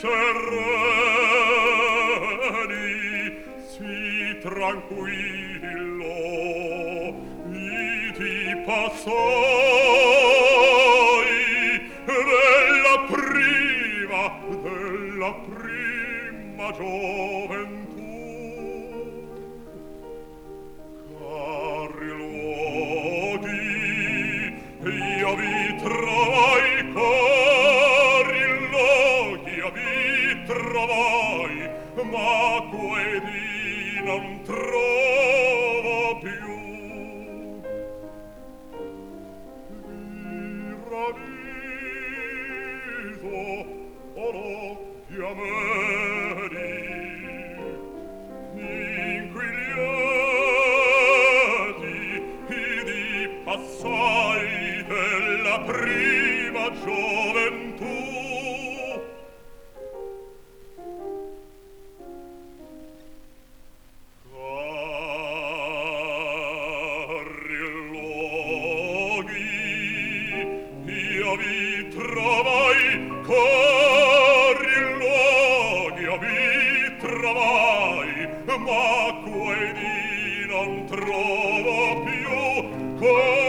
sereni, si tranquillo, vidi passai della prima gioventù. Cari luoghi, io vi trovai, cari luoghi, io vi trovai, ma quelli non trovo più. Vi ravviso, occhi ameri, inquieti, di passai della prima gioventù. Cari luoghi, io vi trovai, cari luoghi, io vi trovai, ma quelli non trovo più.